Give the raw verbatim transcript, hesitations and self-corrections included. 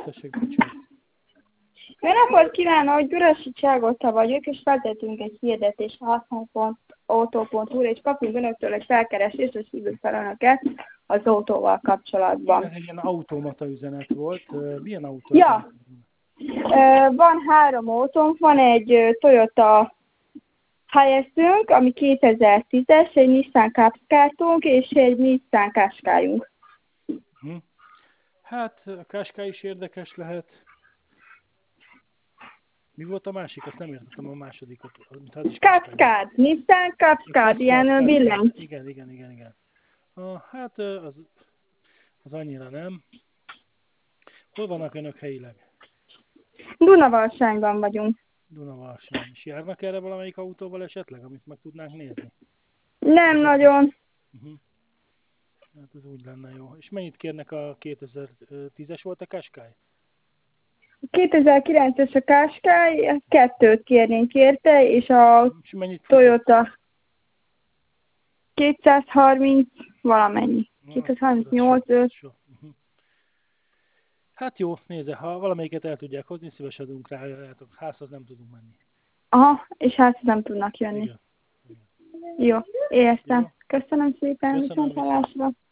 tessék, bocsánat. Jó napot kívánok, Gyurasi Cságota vagyok, és vezetünk egy hirdetést a használt pont autó pont hu-ra, és kapunk önöktől egy felkeresést, és hívjuk fel önöket az autóval kapcsolatban. Ez egy ilyen automata üzenet volt. Milyen autó? Ja, van három autónk, van egy Toyota Hiace-ünk, ami kétezer-tízes, egy Nissan Qashqai-tunk, és egy Nissan Qashqai-unk. Hm. Hát, a Qashqai is érdekes lehet. Mi volt a másik? Azt nem értettem a másodikat. Qashqai, Nissan Qashqai, ilyen villany. Igen, igen, igen, igen. Ah, hát az, az annyira nem. Hol vannak önök helyileg? Dunavalsányban vagyunk. Dunavarsány. És járnak erre valamelyik autóval esetleg, amit meg tudnánk nézni? Nem ez nagyon. Uh-huh. Hát ez úgy lenne jó. És mennyit kérnek a kétezer-tízes volt a Qashqai? kétezer-kilences a Qashqai, kettőt kérnénk érte, és a és mennyit Toyota kétszázharminc valamennyi. Na, kétszázharmincnyolc. Uh-huh. Hát jó, nézze, ha valamelyiket el tudják hozni, szívesen adunk rá, házhoz nem tudunk menni. Aha, és házhoz nem tudnak jönni. Igen. Jó, értem. Jó. Köszönöm szépen, Köszönöm. viszont hallásra.